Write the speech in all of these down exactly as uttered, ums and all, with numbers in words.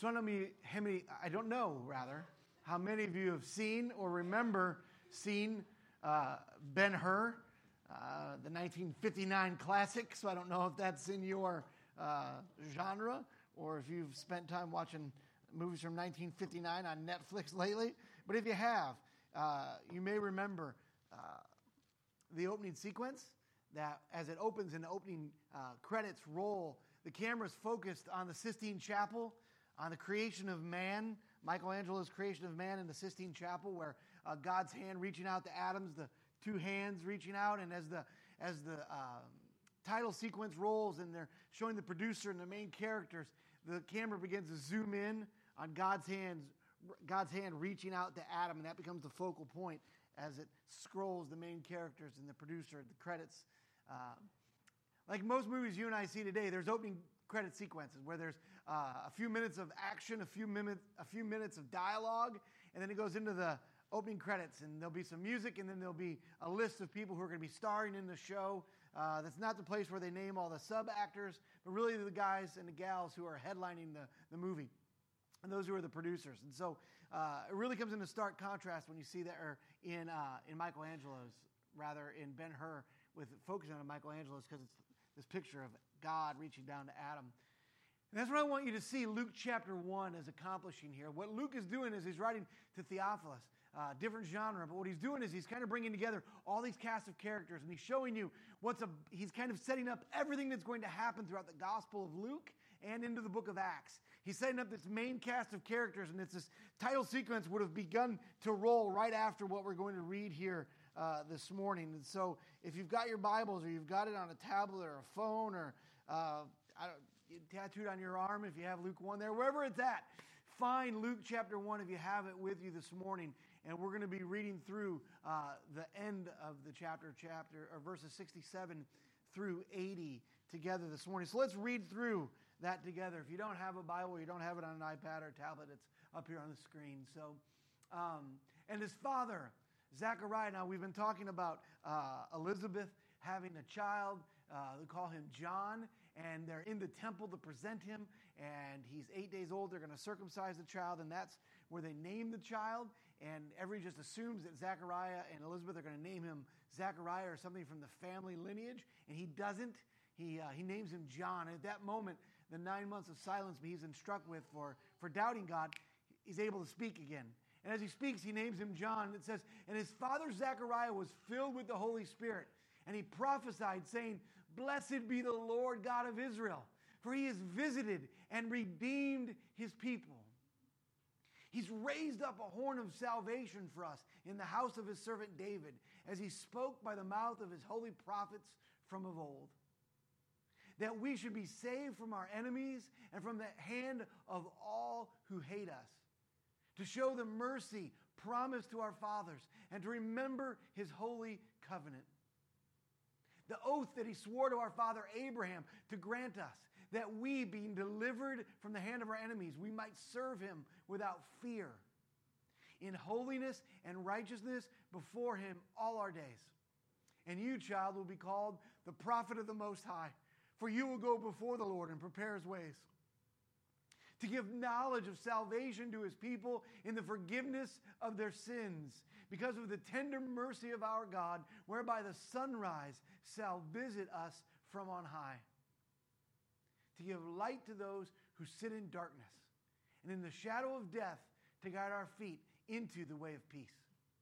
So I don't know how many, I don't know rather, how many of you have seen or remember seeing uh, Ben-Hur, uh, the nineteen fifty-nine classic. So I don't know if that's in your uh, genre or if you've spent time watching movies from nineteen fifty-nine on Netflix lately. But if you have, uh, you may remember uh, the opening sequence that as it opens and the opening uh, credits roll, the camera's focused on the Sistine Chapel, on the creation of man, Michelangelo's creation of man in the Sistine Chapel, where uh, God's hand reaching out to Adam's, the two hands reaching out, and as the as the um, title sequence rolls and they're showing the producer and the main characters, the camera begins to zoom in on God's hands, God's hand reaching out to Adam, and that becomes the focal point as it scrolls the main characters and the producer, the credits. Uh, like most movies you and I see today, there's opening credit sequences where there's uh, a few minutes of action, a few minutes, a few minutes of dialogue, and then it goes into the opening credits, and there'll be some music, and then there'll be a list of people who are going to be starring in the show. Uh, that's not the place where they name all the sub-actors, but really the guys and the gals who are headlining the, the movie, and those who are the producers. And so uh, it really comes into stark contrast when you see that or in uh, in Michelangelo's, rather in Ben-Hur, with focusing on Michelangelo's, because it's this picture of God reaching down to Adam. And that's what I want you to see Luke chapter one is accomplishing here. What Luke is doing is he's writing to Theophilus, uh, different genre, but what he's doing is he's kind of bringing together all these cast of characters, and he's showing you what's a, he's kind of setting up everything that's going to happen throughout the Gospel of Luke and into the book of Acts. He's setting up this main cast of characters, and it's this title sequence would have begun to roll right after what we're going to read here uh, this morning. And so if you've got your Bibles or you've got it on a tablet or a phone or uh, I don't, tattooed on your arm if you have Luke one there, wherever it's at, find Luke chapter one if you have it with you this morning. And we're going to be reading through uh, the end of the chapter, chapter or verses sixty-seven through eighty together this morning. So let's read through that together. If you don't have a Bible, you don't have it on an iPad or a tablet, it's up here on the screen. So, um, and his father, Zechariah. Now, we've been talking about uh, Elizabeth having a child. Uh, they call him John, and they're in the temple to present him, and he's eight days old. They're going to circumcise the child, and that's where they name the child, and everybody just assumes that Zechariah and Elizabeth are going to name him Zechariah or something from the family lineage, and he doesn't. He uh, he names him John, and at that moment, the nine months of silence he's instructed with for, for doubting God, he's able to speak again. And as he speaks, he names him John. It says, and his father Zechariah was filled with the Holy Spirit, and he prophesied, saying, "Blessed be the Lord God of Israel, for he has visited and redeemed his people. He's raised up a horn of salvation for us in the house of his servant David, as he spoke by the mouth of his holy prophets from of old, that we should be saved from our enemies and from the hand of all who hate us, to show the mercy promised to our fathers, and to remember his holy covenant, the oath that he swore to our father Abraham to grant us, that we, being delivered from the hand of our enemies, we might serve him without fear, in holiness and righteousness before him all our days. And you, child, will be called the prophet of the Most High, for you will go before the Lord and prepare his ways, to give knowledge of salvation to his people in the forgiveness of their sins, because of the tender mercy of our God, whereby the sunrise shall visit us from on high, to give light to those who sit in darkness, and in the shadow of death to guide our feet into the way of peace."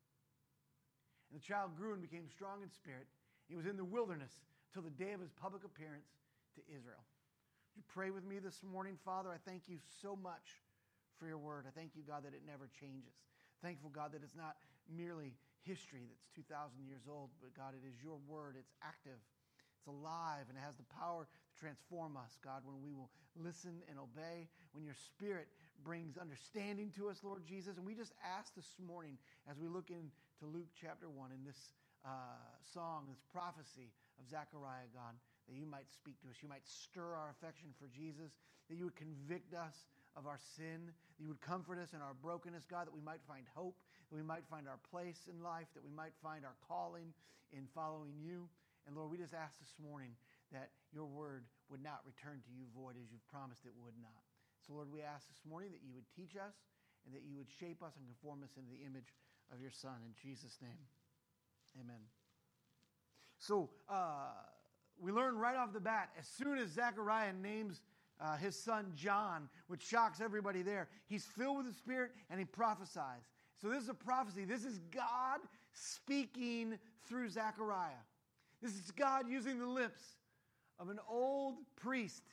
And the child grew and became strong in spirit. He was in the wilderness till the day of his public appearance to Israel. Would you pray with me this morning? Father, I thank you so much for your word. I thank you, God, that it never changes. Thankful, God, that it's not merely history that's two thousand years old, but God, it is your word. It's active, it's alive, and it has the power to transform us, God, when we will listen and obey, when your Spirit brings understanding to us, Lord Jesus. And we just ask this morning, as we look into Luke chapter one, in this uh, song, this prophecy of Zechariah, God, that you might speak to us, you might stir our affection for Jesus, that you would convict us of our sin, that you would comfort us in our brokenness, God, that we might find hope, that we might find our place in life, that we might find our calling in following you. And Lord, we just ask this morning that your word would not return to you void, as you've promised it would not. So, Lord, we ask this morning that you would teach us and that you would shape us and conform us into the image of your Son. In Jesus' name, amen. So, uh, we learn right off the bat, as soon as Zechariah names uh, his son John, which shocks everybody there, he's filled with the Spirit and he prophesies. So this is a prophecy. This is God speaking through Zechariah. This is God using the lips of an old priest.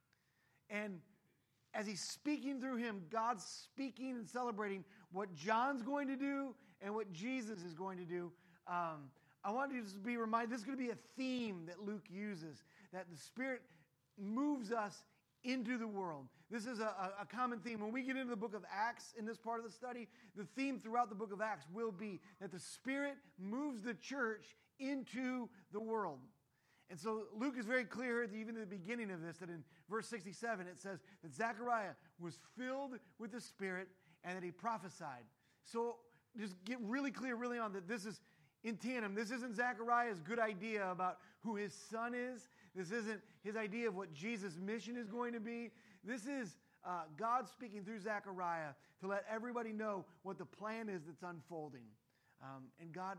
And as he's speaking through him, God's speaking and celebrating what John's going to do and what Jesus is going to do. Um, I want you to be reminded, this is going to be a theme that Luke uses, that the Spirit moves us into the world. This is a, a common theme. When we get into the book of Acts in this part of the study, the theme throughout the book of Acts will be that the Spirit moves the church into the world. And so Luke is very clear, even at the beginning of this, that in verse sixty-seven it says that Zechariah was filled with the Spirit and that he prophesied. So just get really clear, really on that this is in tandem. This isn't Zechariah's good idea about who his son is. This isn't his idea of what Jesus' mission is going to be. This is uh, God speaking through Zechariah to let everybody know what the plan is that's unfolding. Um, and God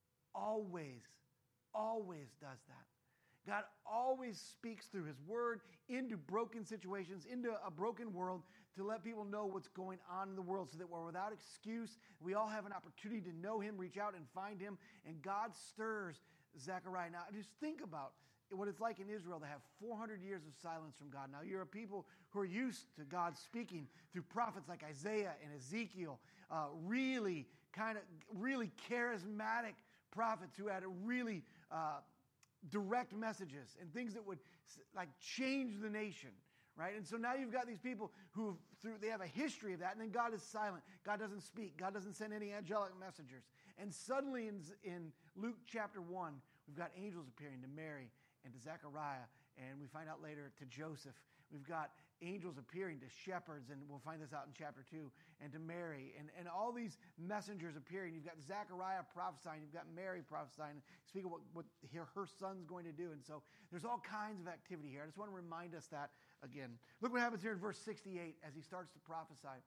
always, always does that. God always speaks through his word into broken situations, into a broken world, to let people know what's going on in the world so that we're without excuse. We all have an opportunity to know him, reach out and find him. And God stirs Zechariah. Now, just think about what it's like in Israel to have four hundred years of silence from God. Now, you're a people who are used to God speaking through prophets like Isaiah and Ezekiel, uh, really kind of, really charismatic prophets who had a really uh, direct messages and things that would like change the nation, right? And so now you've got these people who through they have a history of that, and then God is silent. God doesn't speak. God doesn't send any angelic messengers. And suddenly in, in Luke chapter one, we've got angels appearing to Mary and to Zechariah, and we find out later to Joseph. We've got angels appearing to shepherds, and we'll find this out in chapter two, and to Mary, and, and all these messengers appearing. You've got Zechariah prophesying, you've got Mary prophesying, speaking of what, what her, her son's going to do. And so there's all kinds of activity here. I just want to remind us that again. Look what happens here in verse sixty-eight as he starts to prophesy.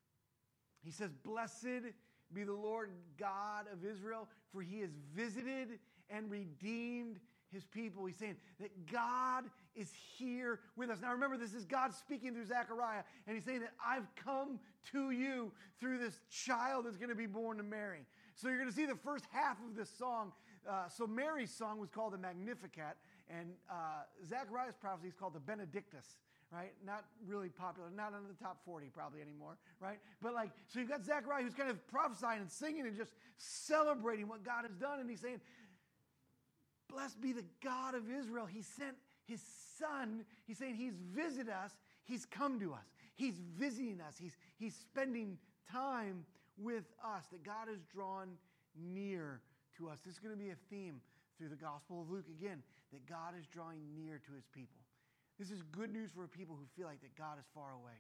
He says, "Blessed be the Lord God of Israel, for he has visited and redeemed his people." He's saying that God is here with us. Now remember, this is God speaking through Zechariah, and he's saying that I've come to you through this child that's going to be born to Mary. So you're going to see the first half of this song. Uh, so Mary's song was called the Magnificat, and uh, Zechariah's prophecy is called the Benedictus, right? Not really popular, not on the top forty probably anymore, right? But like, so you've got Zechariah who's kind of prophesying and singing and just celebrating what God has done, and he's saying, "Blessed be the God of Israel. He sent his son." He's saying he's visited us. He's come to us. He's visiting us. He's, he's spending time with us, that God has drawn near to us. This is going to be a theme through the Gospel of Luke again, that God is drawing near to his people. This is good news for people who feel like that God is far away.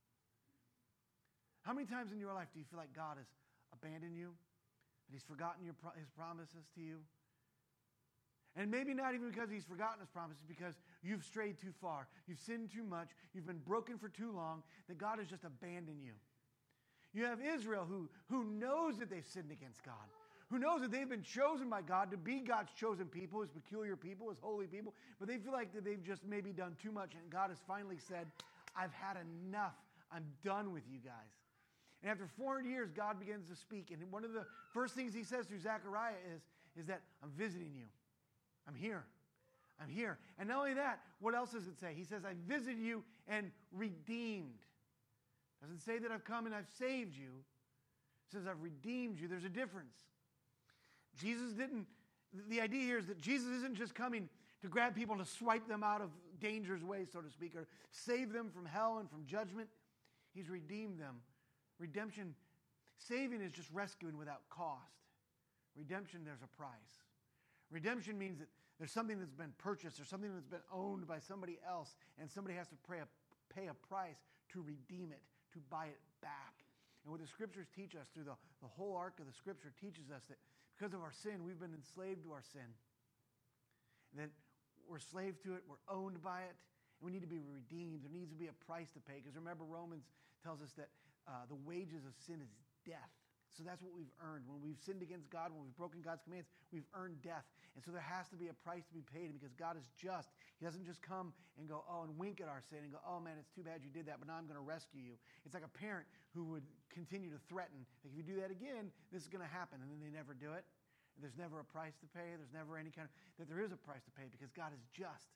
How many times in your life do you feel like God has abandoned you? That he's forgotten your, his promises to you? And maybe not even because he's forgotten his promises, because you've strayed too far. You've sinned too much. You've been broken for too long, that God has just abandoned you. You have Israel who, who knows that they've sinned against God, who knows that they've been chosen by God to be God's chosen people, his peculiar people, his holy people, but they feel like that they've just maybe done too much, and God has finally said, "I've had enough. I'm done with you guys." And after four hundred years, God begins to speak, and one of the first things he says through Zechariah is, is that I'm visiting you. I'm here. I'm here. And not only that, what else does it say? He says, I visited you and redeemed. Doesn't say that I've come and I've saved you. It says I've redeemed you. There's a difference. Jesus didn't, the idea here is that Jesus isn't just coming to grab people to swipe them out of dangerous ways, so to speak, or save them from hell and from judgment. He's redeemed them. Redemption, saving is just rescuing without cost. Redemption, there's a price. Redemption means that there's something that's been purchased or something that's been owned by somebody else, and somebody has to pay a, pay a price to redeem it, to buy it back. And what the Scriptures teach us through the, the whole arc of the Scripture teaches us that because of our sin, we've been enslaved to our sin. And that we're slave to it, we're owned by it, And we need to be redeemed. There needs to be a price to pay. Because remember, Romans tells us that uh, the wages of sin is death. So that's what we've earned. When we've sinned against God, when we've broken God's commands, we've earned death. And so there has to be a price to be paid because God is just. He doesn't just come and go, oh, and wink at our sin and go, oh, man, it's too bad you did that, but now I'm going to rescue you. It's like a parent who would continue to threaten, like, if you do that again, this is going to happen, and then they never do it. And there's never a price to pay. There's never any kind of, that there is a price to pay because God is just.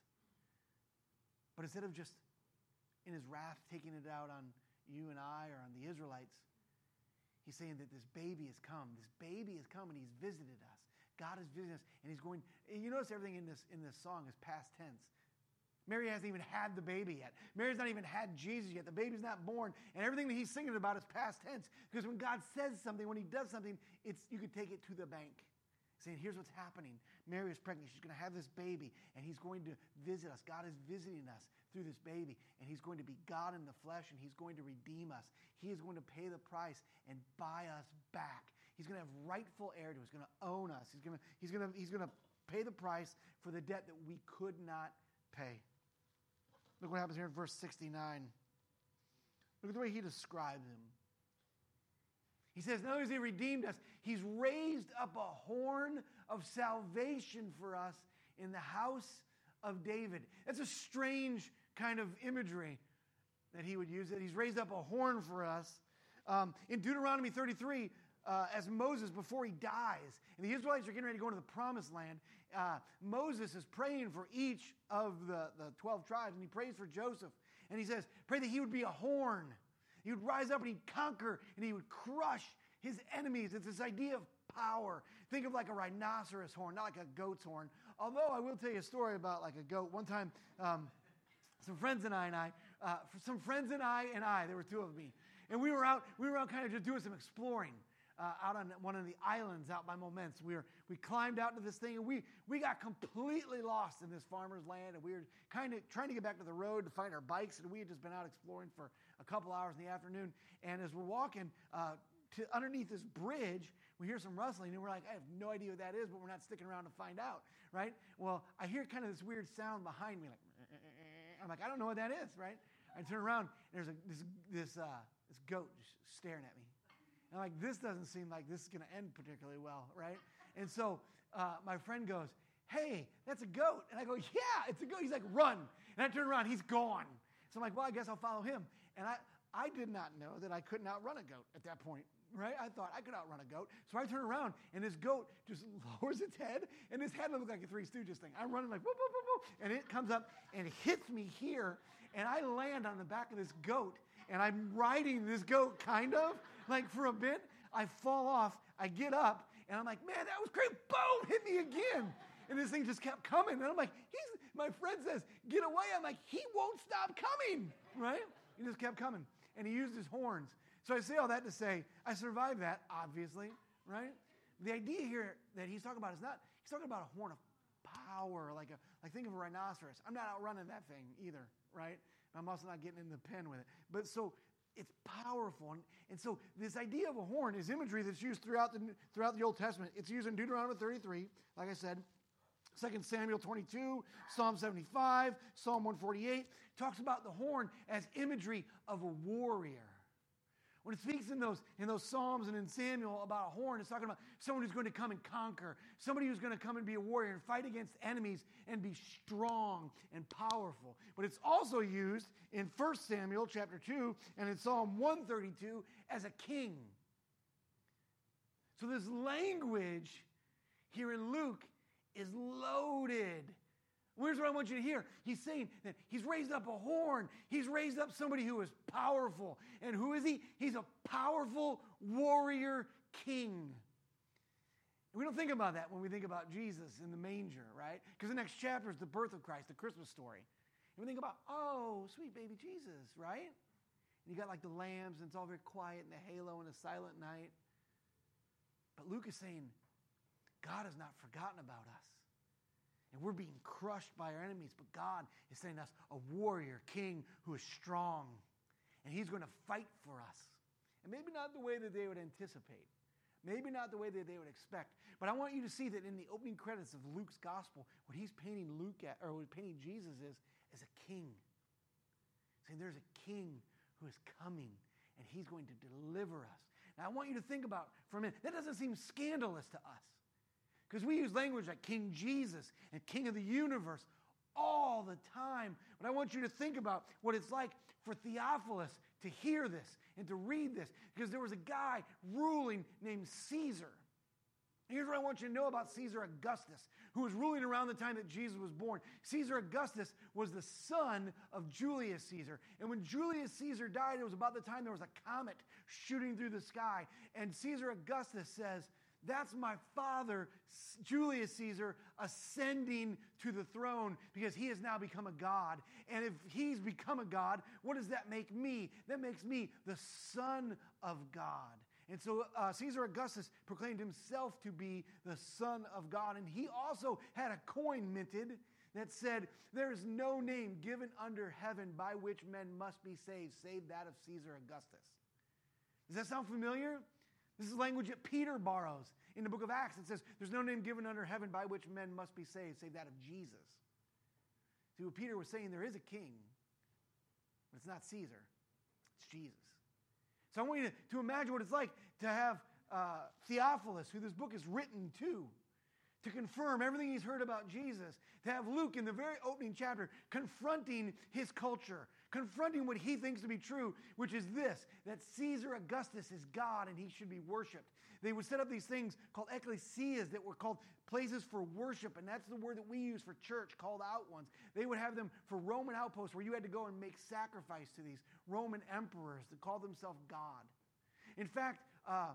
But instead of just in his wrath taking it out on you and I or on the Israelites, he's saying that this baby has come. This baby has come and he's visited us. God has visited us and he's going, and you notice everything in this, in this song is past tense. Mary hasn't even had the baby yet. Mary's not even had Jesus yet. The baby's not born. And everything that he's singing about is past tense. Because when God says something, when he does something, it's you can take it to the bank. Saying, here's what's happening. Mary is pregnant. She's going to have this baby, and he's going to visit us. God is visiting us through this baby, and he's going to be God in the flesh, and he's going to redeem us. He is going to pay the price and buy us back. He's going to have rightful heir to us. He's going to own us. He's going to, he's going to, he's going to pay the price for the debt that we could not pay. Look what happens here in verse sixty-nine. Look at the way he describes him. He says, not only has he redeemed us, he's raised up a horn of salvation for us in the house of David. That's a strange kind of imagery that he would use. That he's raised up a horn for us. Um, in Deuteronomy thirty-three, uh, as Moses, before he dies, and the Israelites are getting ready to go into the promised land, uh, Moses is praying for each of the, the twelve tribes, and he prays for Joseph. And he says, pray that he would be a horn. He would rise up and he'd conquer and he would crush his enemies. It's this idea of power. Think of like a rhinoceros horn, not like a goat's horn. Although I will tell you a story about like a goat. One time, um, some friends and I and I, uh, some friends and I and I, there were two of me, and we were out. We were out kind of just doing some exploring uh, out on one of the islands out by Moments. We were we climbed out to this thing and we we got completely lost in this farmer's land, and we were kind of trying to get back to the road to find our bikes, and we had just been out exploring for a couple hours in the afternoon. And as we're walking uh, to underneath this bridge, we hear some rustling, and we're like, I have no idea what that is, but we're not sticking around to find out, right? Well, I hear kind of this weird sound behind me, like, I'm like, I don't know what that is, right? I turn around, and there's a, this this uh, this goat just staring at me. And I'm like, this doesn't seem like this is going to end particularly well, right? And so uh, my friend goes, hey, that's a goat. And I go, yeah, it's a goat. He's like, run. And I turn around, he's gone. So I'm like, well, I guess I'll follow him. And I, I did not know that I couldn't outrun a goat at that point, right? I thought I could outrun a goat. So I turn around, and this goat just lowers its head, and his head looked like a Three Stooges thing. I'm running like, whoop, whoop, whoop, whoop, and it comes up and hits me here, and I land on the back of this goat, and I'm riding this goat, kind of, like for a bit. I fall off, I get up, and I'm like, man, that was great. Boom, hit me again. And this thing just kept coming. And I'm like, he's, my friend says, get away. I'm like, he won't stop coming, right? He just kept coming. And he used his horns. So I say all that to say, I survived that, obviously, right? The idea here that he's talking about is not, he's talking about a horn of power, like a like think of a rhinoceros. I'm not outrunning that thing either, right? I'm also not getting in the pen with it. But so it's powerful. And, and so this idea of a horn is imagery that's used throughout the throughout the Old Testament. It's used in Deuteronomy thirty-three, like I said. Second Samuel twenty-two, Psalm seventy-five, Psalm one forty-eight talks about the horn as imagery of a warrior. When it speaks in those, in those Psalms and in Samuel about a horn, it's talking about someone who's going to come and conquer, somebody who's going to come and be a warrior and fight against enemies and be strong and powerful. But it's also used in First Samuel chapter two and in Psalm one thirty-two as a king. So this language here in Luke is loaded. Here's what I want you to hear. He's saying that he's raised up a horn. He's raised up somebody who is powerful. And who is he? He's a powerful warrior king. And we don't think about that when we think about Jesus in the manger, right? Because the next chapter is the birth of Christ, the Christmas story. And we think about, oh, sweet baby Jesus, right? And you got like the lambs, and it's all very quiet, and the halo, and a silent night. But Luke is saying, God has not forgotten about us. And we're being crushed by our enemies, but God is sending us a warrior king who is strong. And he's going to fight for us. And maybe not the way that they would anticipate. Maybe not the way that they would expect. But I want you to see that in the opening credits of Luke's gospel, what he's painting Luke at, or what he's painting Jesus is, is a king. saying there's a king who is coming, and he's going to deliver us. Now, I want you to think about for a minute, that doesn't seem scandalous to us. Because we use language like King Jesus and King of the universe all the time. But I want you to think about what it's like for Theophilus to hear this and to read this. Because there was a guy ruling named Caesar. And here's what I want you to know about Caesar Augustus, who was ruling around the time that Jesus was born. Caesar Augustus was the son of Julius Caesar. And when Julius Caesar died, it was about the time there was a comet shooting through the sky. And Caesar Augustus says, that's my father, Julius Caesar, ascending to the throne because he has now become a god. And if he's become a god, what does that make me? That makes me the son of God. And so uh, Caesar Augustus proclaimed himself to be the Son of God. And he also had a coin minted that said, there is no name given under heaven by which men must be saved, save that of Caesar Augustus. Does that sound familiar? This is language that Peter borrows in the book of Acts. It says, there's no name given under heaven by which men must be saved, save that of Jesus. See, what Peter was saying, there is a king, but it's not Caesar, it's Jesus. So I want you to, to imagine what it's like to have uh, Theophilus, who this book is written to, to confirm everything he's heard about Jesus, to have Luke in the very opening chapter confronting his culture, confronting what he thinks to be true, which is this, that Caesar Augustus is God and he should be worshipped. They would set up these things called ecclesias that were called places for worship, and that's the word that we use for church, called out ones. They would have them for Roman outposts where you had to go and make sacrifice to these Roman emperors that called themselves God. In fact, uh,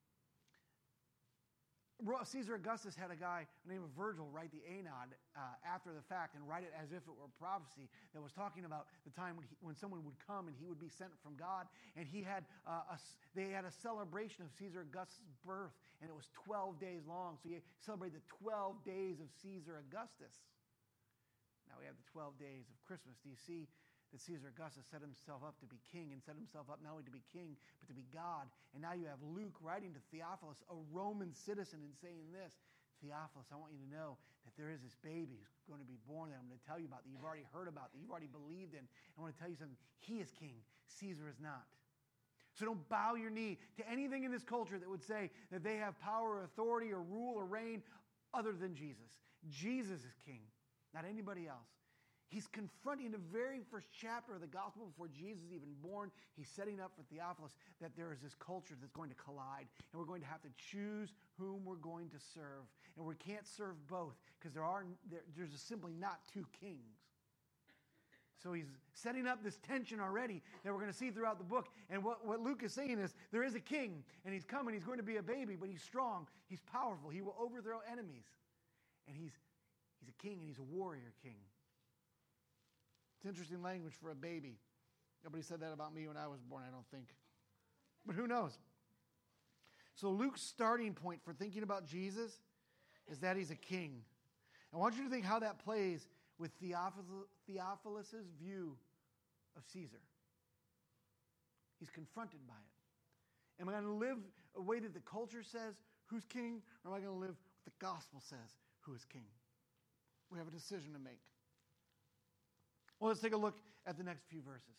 Caesar Augustus had a guy named Virgil write the Aeneid uh, after the fact and write it as if it were a prophecy that was talking about the time when, he, when someone would come and he would be sent from God. And he had uh, a, they had a celebration of Caesar Augustus' birth, and it was twelve days long. So you celebrated the twelve days of Caesar Augustus. Now we have the twelve days of Christmas. Do you see that Caesar Augustus set himself up to be king and set himself up not only to be king, but to be God? And now you have Luke writing to Theophilus, a Roman citizen, and saying this, Theophilus, I want you to know that there is this baby who's going to be born that I'm going to tell you about, that you've already heard about, that you've already believed in. I want to tell you something. He is king. Caesar is not. So don't bow your knee to anything in this culture that would say that they have power or authority or rule or reign other than Jesus. Jesus is king, not anybody else. He's confronting in the very first chapter of the gospel before Jesus is even born. He's setting up for Theophilus that there is this culture that's going to collide, and we're going to have to choose whom we're going to serve. And we can't serve both because there are there, there's just simply not two kings. So he's setting up this tension already that we're going to see throughout the book. And what, what Luke is saying is there is a king, and he's coming. He's going to be a baby, but he's strong. He's powerful. He will overthrow enemies. And he's, he's a king, and he's a warrior king. It's interesting language for a baby. Nobody said that about me when I was born, I don't think. But who knows? So Luke's starting point for thinking about Jesus is that he's a king. I want you to think how that plays with Theophilus' view of Caesar. He's confronted by it. Am I going to live a way that the culture says who's king, or am I going to live what the gospel says who is king? We have a decision to make. Well, let's take a look at the next few verses.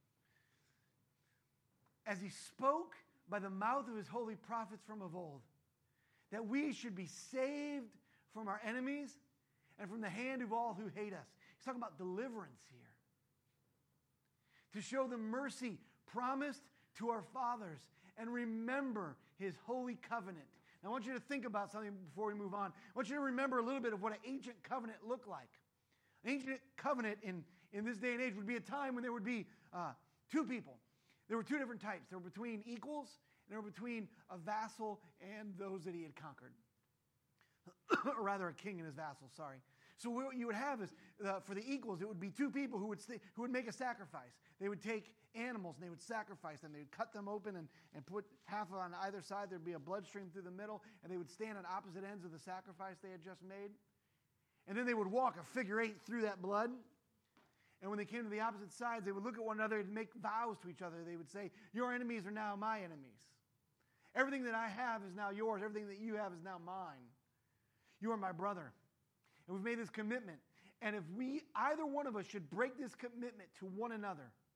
As he spoke by the mouth of his holy prophets from of old, that we should be saved from our enemies and from the hand of all who hate us. He's talking about deliverance here. To show the mercy promised to our fathers and remember his holy covenant. Now, I want you to think about something before we move on. I want you to remember a little bit of what an ancient covenant looked like. An ancient covenant in In this day and age would be a time when there would be uh, two people. There were two different types. There were between equals, and there were between a vassal and those that he had conquered. Or rather, a king and his vassal, sorry. So what you would have is, uh, for the equals, it would be two people who would st- who would make a sacrifice. They would take animals and they would sacrifice them. They would cut them open and, and put half on either side. There would be a bloodstream through the middle, and they would stand on opposite ends of the sacrifice they had just made. And then they would walk a figure eight through that blood. And when they came to the opposite sides, they would look at one another and make vows to each other. They would say, your enemies are now my enemies. Everything that I have is now yours. Everything that you have is now mine. You are my brother. And we've made this commitment. And if we, either one of us, should break this commitment to one another,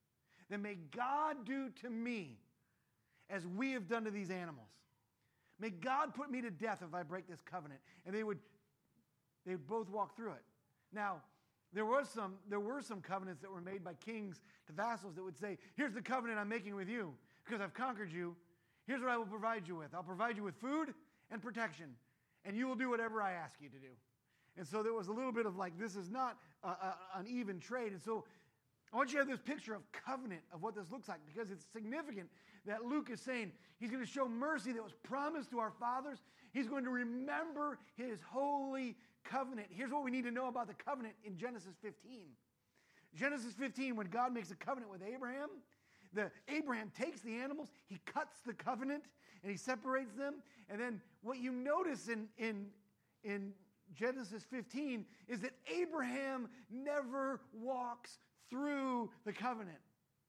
then may God do to me as we have done to these animals. May God put me to death if I break this covenant. And they would, they would both walk through it. Now, there was some, there were some covenants that were made by kings to vassals that would say, here's the covenant I'm making with you because I've conquered you. Here's what I will provide you with. I'll provide you with food and protection, and you will do whatever I ask you to do. And so there was a little bit of like, this is not a, a, an even trade. And so I want you to have this picture of covenant, of what this looks like, because it's significant that Luke is saying he's going to show mercy that was promised to our fathers. He's going to remember his holy covenant. Here's what we need to know about the covenant in Genesis fifteen. Genesis fifteen, when God makes a covenant with Abraham, the Abraham takes the animals, he cuts the covenant, and he separates them. And then what you notice in, in, in Genesis fifteen is that Abraham never walks through the covenant.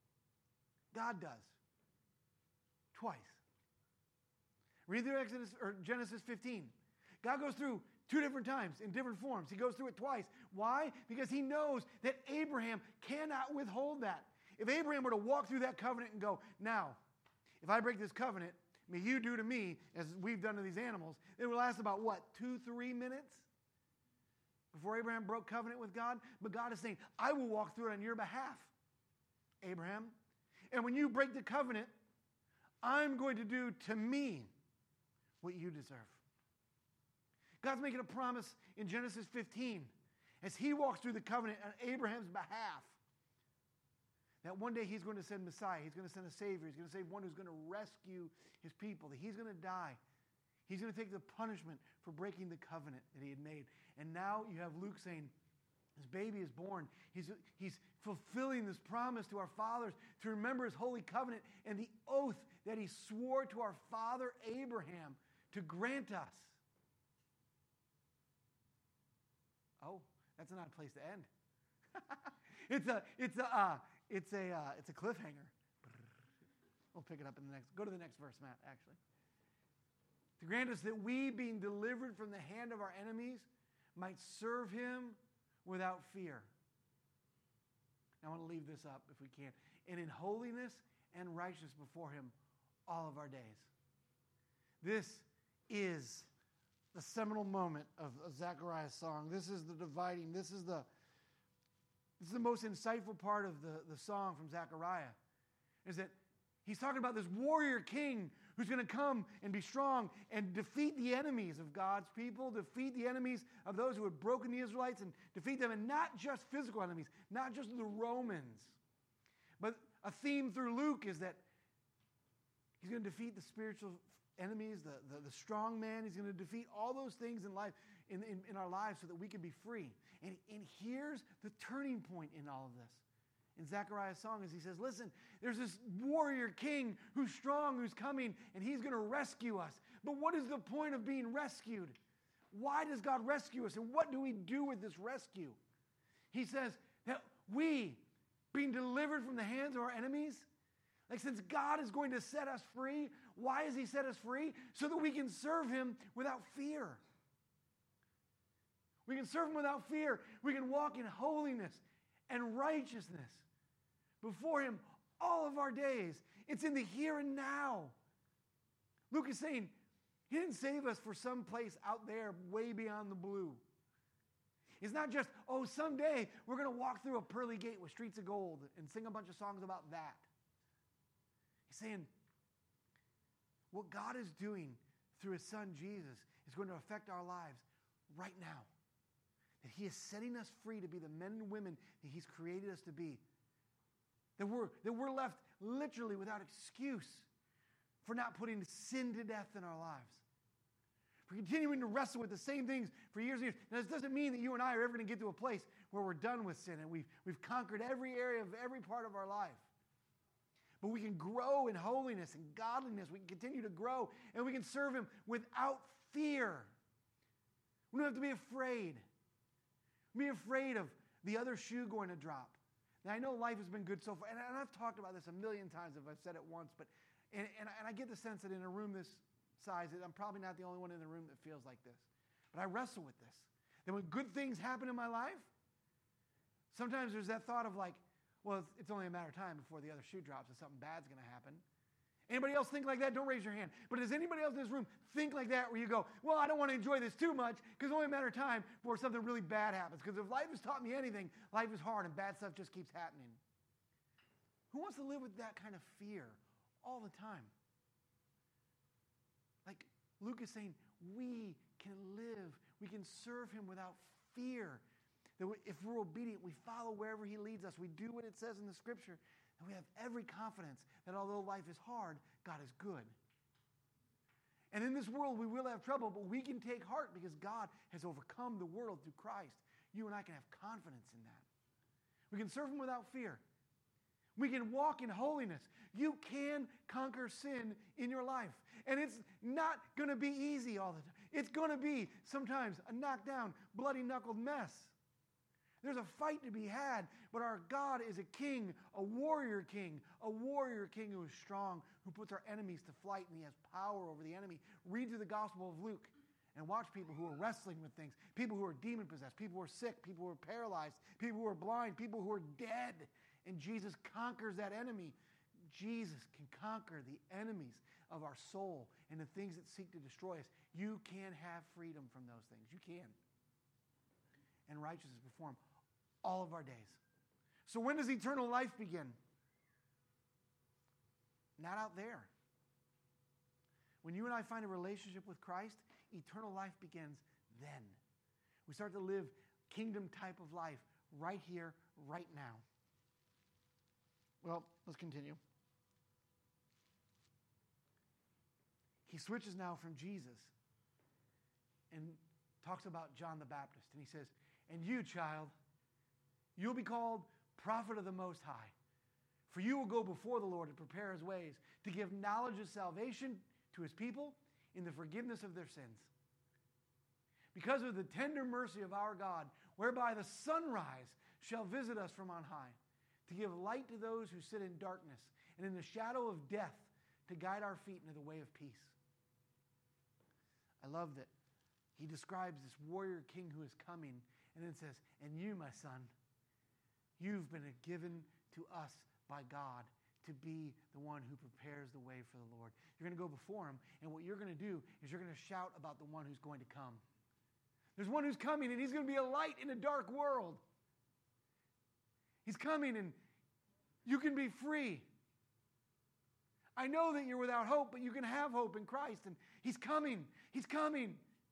God does. Twice. Read through Exodus or Genesis fifteen. God goes through two different times in different forms. He goes through it twice. Why? Because he knows that Abraham cannot withhold that. If Abraham were to walk through that covenant and go, now, if I break this covenant, may you do to me as we've done to these animals, it would last about what, two, three minutes before Abraham broke covenant with God? But God is saying, I will walk through it on your behalf, Abraham. And when you break the covenant, I'm going to do to me what you deserve. God's making a promise in Genesis fifteen as he walks through the covenant on Abraham's behalf that one day he's going to send Messiah. He's going to send a Savior. He's going to save one who's going to rescue his people. That he's going to die. He's going to take the punishment for breaking the covenant that he had made. And now you have Luke saying, his baby is born. He's, he's fulfilling this promise to our fathers to remember his holy covenant and the oath that he swore to our father Abraham to grant us. Oh, that's not a place to end. it's a, it's a, uh, it's a, uh, it's a cliffhanger. We'll pick it up in the next. Go to the next verse, Matt. Actually, to grant us that we, being delivered from the hand of our enemies, might serve him without fear. Now, I want to leave this up if we can. And in holiness and righteousness before him all of our days. This is the seminal moment of, of Zechariah's song. This is the dividing. This is the, this is the most insightful part of the, the song from Zechariah. Is that he's talking about this warrior king who's going to come and be strong and defeat the enemies of God's people, defeat the enemies of those who had broken the Israelites, and defeat them, and not just physical enemies, not just the Romans. But a theme through Luke is that he's going to defeat the spiritual enemies, the, the, the strong man. He's going to defeat all those things in life, in, in, in our lives, so that we can be free. And, and here's the turning point in all of this. In Zechariah's song, as he says, listen, there's this warrior king who's strong, who's coming, and he's going to rescue us. But what is the point of being rescued? Why does God rescue us? And what do we do with this rescue? He says that we, being delivered from the hands of our enemies, like since God is going to set us free, why has he set us free? So that we can serve him without fear. We can serve him without fear. We can walk in holiness and righteousness before him all of our days. It's in the here and now. Luke is saying he didn't save us for some place out there way beyond the blue. It's not just, oh, someday we're going to walk through a pearly gate with streets of gold and sing a bunch of songs about that. He's saying what God is doing through his son Jesus is going to affect our lives right now. That he is setting us free to be the men and women that he's created us to be. That we're, that we're left literally without excuse for not putting sin to death in our lives. For continuing to wrestle with the same things for years and years. Now, this doesn't mean that you and I are ever going to get to a place where we're done with sin and we've, we've conquered every area of every part of our life. But we can grow in holiness and godliness. We can continue to grow, and we can serve him without fear. We don't have to be afraid. Be afraid of the other shoe going to drop. Now, I know life has been good so far, and I've talked about this a million times if I've said it once, but and, and, and I get the sense that in a room this size, I'm probably not the only one in the room that feels like this. But I wrestle with this. That when good things happen in my life, sometimes there's that thought of like, Well, it's, it's only a matter of time before the other shoe drops and something bad's going to happen. Anybody else think like that? Don't raise your hand. But does anybody else in this room think like that where you go, well, I don't want to enjoy this too much because it's only a matter of time before something really bad happens? Because if life has taught me anything, life is hard and bad stuff just keeps happening. Who wants to live with that kind of fear all the time? Like Luke is saying, we can live, we can serve him without fear. That we, if we're obedient, we follow wherever he leads us. We do what it says in the scripture. And we have every confidence that although life is hard, God is good. And in this world, we will have trouble, but we can take heart because God has overcome the world through Christ. You and I can have confidence in that. We can serve him without fear. We can walk in holiness. You can conquer sin in your life. And it's not going to be easy all the time. It's going to be sometimes a knockdown, bloody-knuckled mess. There's a fight to be had, but our God is a king, a warrior king, a warrior king who is strong, who puts our enemies to flight, and he has power over the enemy. Read through the Gospel of Luke and watch people who are wrestling with things, people who are demon-possessed, people who are sick, people who are paralyzed, people who are blind, people who are dead, and Jesus conquers that enemy. Jesus can conquer the enemies of our soul and the things that seek to destroy us. You can have freedom from those things. You can. And righteousness before him all of our days. So when does eternal life begin? Not out there. When you and I find a relationship with Christ, eternal life begins then. We start to live kingdom type of life right here, right now. Well, let's continue. He switches now from Jesus and talks about John the Baptist. And he says, and you, child, you'll be called prophet of the Most High. For you will go before the Lord and prepare his ways, to give knowledge of salvation to his people in the forgiveness of their sins. Because of the tender mercy of our God, whereby the sunrise shall visit us from on high, to give light to those who sit in darkness and in the shadow of death, to guide our feet into the way of peace. I love that he describes this warrior king who is coming, and then says, and you, my son, you've been given to us by God to be the one who prepares the way for the Lord. You're going to go before him, and what you're going to do is you're going to shout about the one who's going to come. There's one who's coming, and he's going to be a light in a dark world. He's coming, and you can be free. I know that you're without hope, but you can have hope in Christ, and he's coming. He's coming.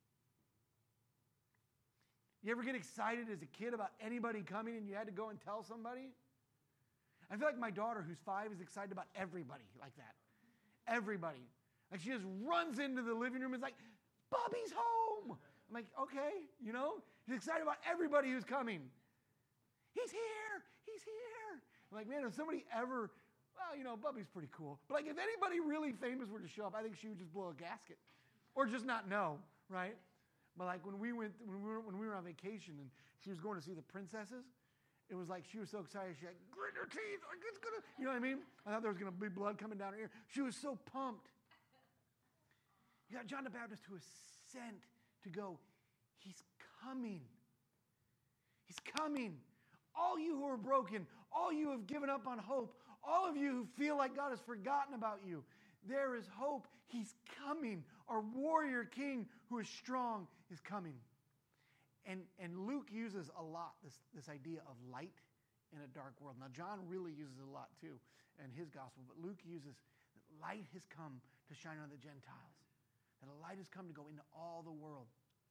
You ever get excited as a kid about anybody coming and you had to go and tell somebody? I feel like my daughter, who's five, is excited about everybody like that. Everybody. Like she just runs into the living room and is like, Bubby's home. I'm like, okay, you know? She's excited about everybody who's coming. He's here. He's here. I'm like, man, if somebody ever, well, you know, Bubby's pretty cool. But like if anybody really famous were to show up, I think she would just blow a gasket. Or just not know, right? But like when we went, when we were when we were on vacation and she was going to see the princesses, it was like she was so excited. She like grit her teeth, like it's gonna, you know what I mean? I thought there was gonna be blood coming down her ear. She was so pumped. You got John the Baptist who is sent to go. He's coming. He's coming. All you who are broken, all you who have given up on hope, all of you who feel like God has forgotten about you, there is hope. He's coming. Our warrior king who is strong is coming. And, and Luke uses a lot this, this idea of light in a dark world. Now, John really uses it a lot too in his gospel, but Luke uses that light has come to shine on the Gentiles, that a light has come to go into all the world.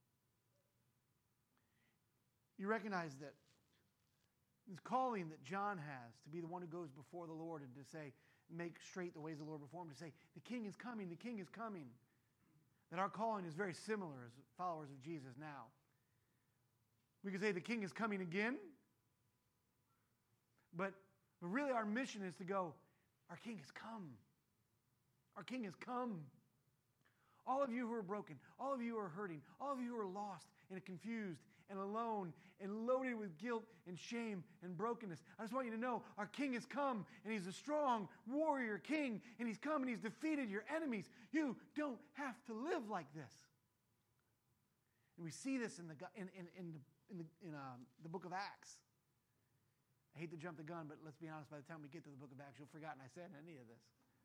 You recognize that this calling that John has to be the one who goes before the Lord and to say, make straight the ways of the Lord before him, to say, the king is coming, the king is coming. That our calling is very similar as followers of Jesus now. We could say the king is coming again, but, but really our mission is to go, our king has come. Our king has come. All of you who are broken, all of you who are hurting, all of you who are lost and confused and alone and loaded with guilt and shame and brokenness. I just want you to know our king has come, and he's a strong warrior king, and he's come and he's defeated your enemies. You don't have to live like this. And we see this in the in in, in the in the in um, the book of Acts. I hate to jump the gun, but let's be honest, by the time we get to the book of Acts, you'll have forgotten I said any of this.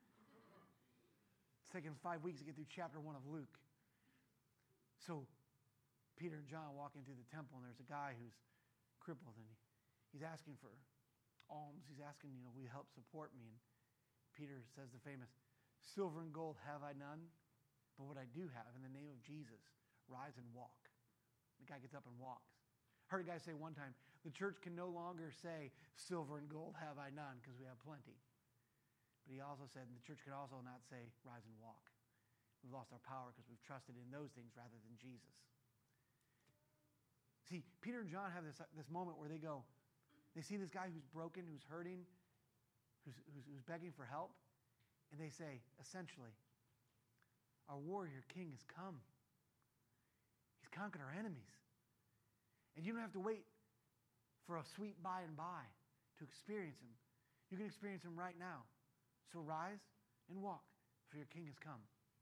It's taken five weeks to get through chapter one of Luke. So Peter and John walk into the temple, and there's a guy who's crippled, and he, he's asking for alms. He's asking, you know, will you help support me? And Peter says the famous, silver and gold have I none, but what I do have, in the name of Jesus, rise and walk. The guy gets up and walks. Heard a guy say one time, the church can no longer say, silver and gold have I none, because we have plenty. But he also said the church could also not say, rise and walk. We've lost our power because we've trusted in those things rather than Jesus. See, Peter and John have this, this moment where they go, they see this guy who's broken, who's hurting, who's, who's, who's begging for help, and they say, essentially, our warrior king has come. He's conquered our enemies. And you don't have to wait for a sweet by and by to experience him. You can experience him right now. So rise and walk, for your king has come.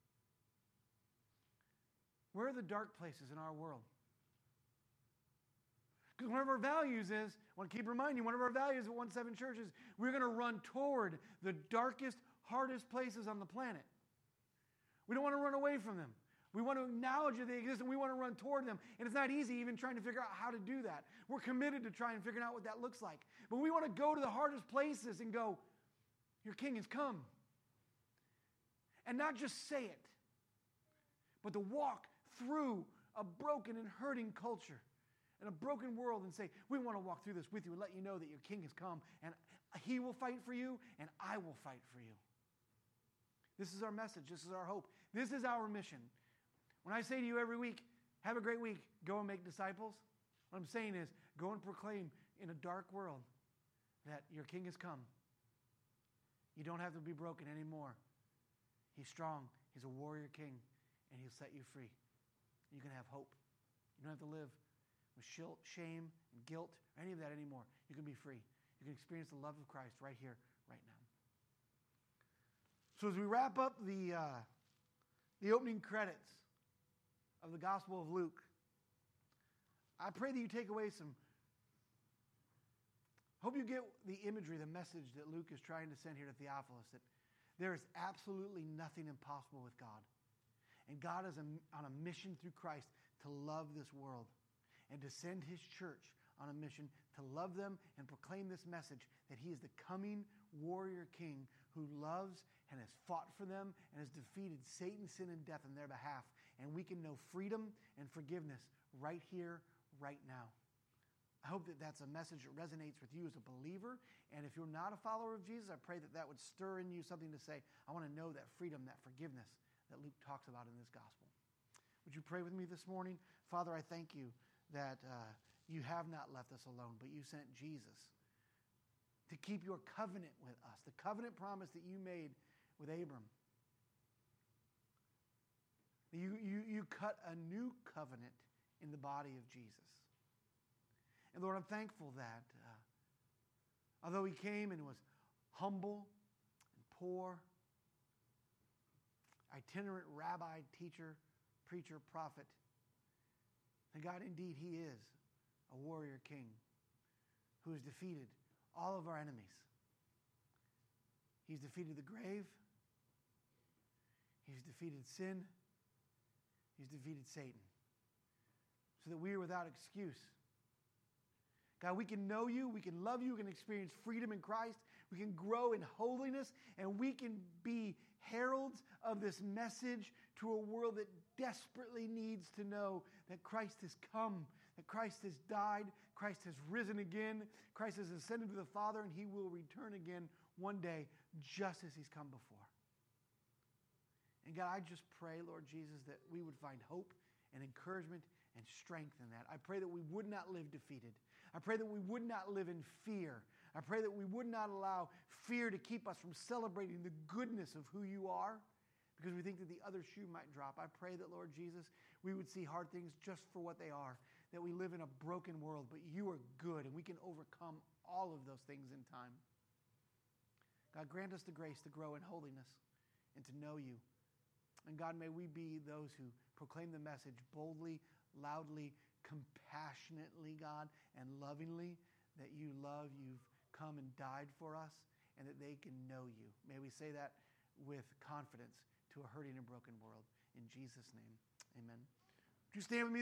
Where are the dark places in our world? Because one of our values is, I want to keep reminding you, one of our values at one seven Church is we're going to run toward the darkest, hardest places on the planet. We don't want to run away from them. We want to acknowledge that they exist, and we want to run toward them. And it's not easy even trying to figure out how to do that. We're committed to trying to figure out what that looks like. But we want to go to the hardest places and go, your king has come. And not just say it, but to walk through a broken and hurting culture and a broken world and say, we want to walk through this with you and let you know that your king has come, and he will fight for you, and I will fight for you. This is our message. This is our hope. This is our mission. When I say to you every week, have a great week, go and make disciples, what I'm saying is go and proclaim in a dark world that your king has come. You don't have to be broken anymore. He's strong. He's a warrior king, and he'll set you free. You can have hope. You don't have to live with shame and guilt or any of that anymore. You can be free. You can experience the love of Christ right here, right now. So as we wrap up the, uh, the opening credits of the Gospel of Luke, I pray that you take away some, hope you get the imagery, the message that Luke is trying to send here to Theophilus, that there is absolutely nothing impossible with God. And God is a, on a mission through Christ to love this world and to send his church on a mission to love them and proclaim this message that he is the coming warrior king who loves and has fought for them and has defeated Satan, sin, and death on their behalf. And we can know freedom and forgiveness right here, right now. I hope that that's a message that resonates with you as a believer. And if you're not a follower of Jesus, I pray that that would stir in you something to say, I want to know that freedom, that forgiveness that Luke talks about in this gospel. Would you pray with me this morning? Father, I thank you that uh, you have not left us alone, but you sent Jesus to keep your covenant with us, the covenant promise that you made with Abram. You, you, you cut a new covenant in the body of Jesus. And Lord, I'm thankful that uh, although he came and was humble and poor, itinerant rabbi, teacher, preacher, prophet, and God, indeed, he is a warrior king who has defeated all of our enemies. He's defeated the grave. He's defeated sin. He's defeated Satan. So that we are without excuse. God, we can know you, we can love you, we can experience freedom in Christ, we can grow in holiness, and we can be heralds of this message to a world that desperately needs to know that Christ has come, that Christ has died, Christ has risen again, Christ has ascended to the Father, and he will return again one day just as he's come before. And God, I just pray, Lord Jesus, that we would find hope and encouragement and strength in that. I pray that we would not live defeated. I pray that we would not live in fear. I pray that we would not allow fear to keep us from celebrating the goodness of who you are because we think that the other shoe might drop. I pray that, Lord Jesus, we would see hard things just for what they are, that we live in a broken world, but you are good and we can overcome all of those things in time. God, grant us the grace to grow in holiness and to know you. And God, may we be those who proclaim the message boldly, loudly, compassionately, God, and lovingly, that you love, you've come and died for us and that they can know you. May we say that with confidence to a hurting and broken world. In Jesus' name, amen. Would you stand with me?